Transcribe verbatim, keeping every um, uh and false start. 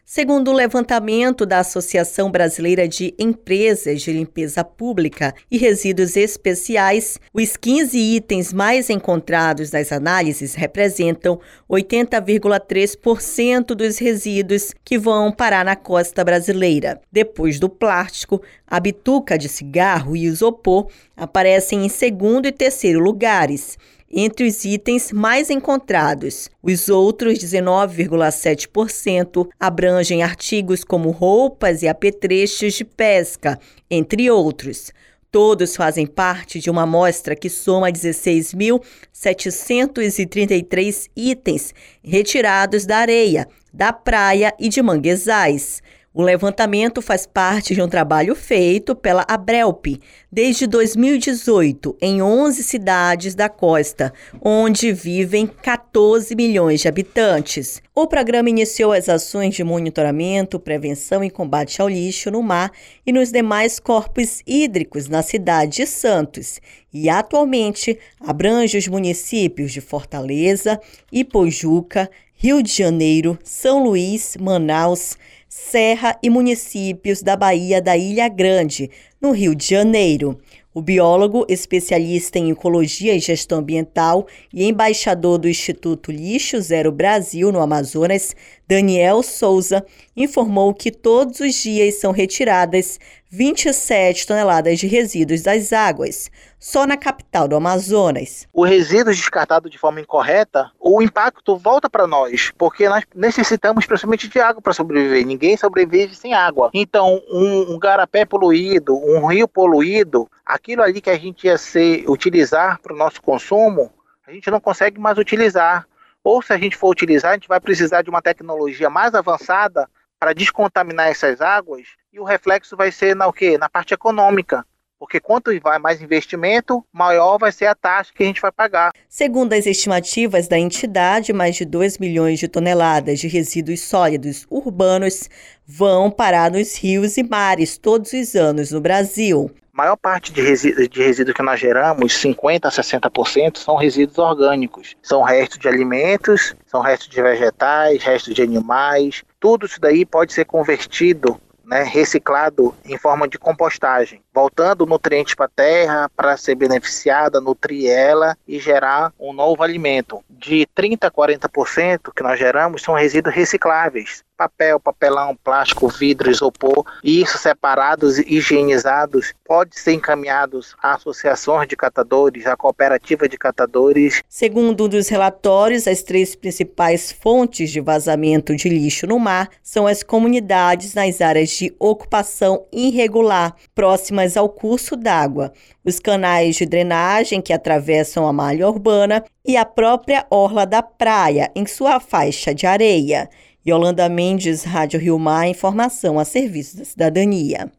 Segundo o levantamento da Associação Brasileira de Empresas de Limpeza Pública e Resíduos Especiais, os quinze itens mais encontrados nas análises representam oitenta vírgula três por cento dos resíduos que vão parar na costa brasileira. Depois do plástico, a bituca de cigarro e o isopor aparecem em segundo e terceiro lugares. Entre os itens mais encontrados, os outros dezenove vírgula sete por cento abrangem artigos como roupas e apetrechos de pesca, entre outros. Todos fazem parte de uma amostra que soma dezesseis mil setecentos e trinta e três itens retirados da areia, da praia e de manguezais. O levantamento faz parte de um trabalho feito pela Abrelp desde dois mil e dezoito em onze cidades da costa, onde vivem quatorze milhões de habitantes. O programa iniciou as ações de monitoramento, prevenção e combate ao lixo no mar e nos demais corpos hídricos na cidade de Santos e atualmente abrange os municípios de Fortaleza, Ipojuca, Rio de Janeiro, São Luís, Manaus, Serra e municípios da Baía da Ilha Grande, no Rio de Janeiro. O biólogo, especialista em ecologia e gestão ambiental e embaixador do Instituto Lixo Zero Brasil no Amazonas, Daniel Souza, informou que todos os dias são retiradas vinte e sete toneladas de resíduos das águas, só na capital do Amazonas. O resíduo descartado de forma incorreta, o impacto volta para nós, porque nós necessitamos principalmente de água para sobreviver. Ninguém sobrevive sem água. Então, um, um garapé poluído, um rio poluído, aquilo ali que a gente ia ser, utilizar para o nosso consumo, a gente não consegue mais utilizar. Ou se a gente for utilizar, a gente vai precisar de uma tecnologia mais avançada para descontaminar essas águas, e o reflexo vai ser na, o quê? Na parte econômica. Porque quanto vai mais investimento, maior vai ser a taxa que a gente vai pagar. Segundo as estimativas da entidade, mais de dois milhões de toneladas de resíduos sólidos urbanos vão parar nos rios e mares todos os anos no Brasil. A maior parte de resíduos de resíduo que nós geramos, cinquenta a sessenta por cento, são resíduos orgânicos. São restos de alimentos, são restos de vegetais, restos de animais. Tudo isso daí pode ser convertido, né, reciclado em forma de compostagem, voltando nutrientes para a terra para ser beneficiada, nutrir ela e gerar um novo alimento. De trinta a quarenta por cento que nós geramos são resíduos recicláveis. Papel, papelão, plástico, vidro, isopor, e isso separados e higienizados pode ser encaminhados a associações de catadores, a cooperativa de catadores. Segundo um dos relatórios, as três principais fontes de vazamento de lixo no mar são as comunidades nas áreas de ocupação irregular, próximas ao curso d'água, os canais de drenagem que atravessam a malha urbana e a própria orla da praia, em sua faixa de areia. Yolanda Mendes, Rádio Rio Mar, informação a serviço da cidadania.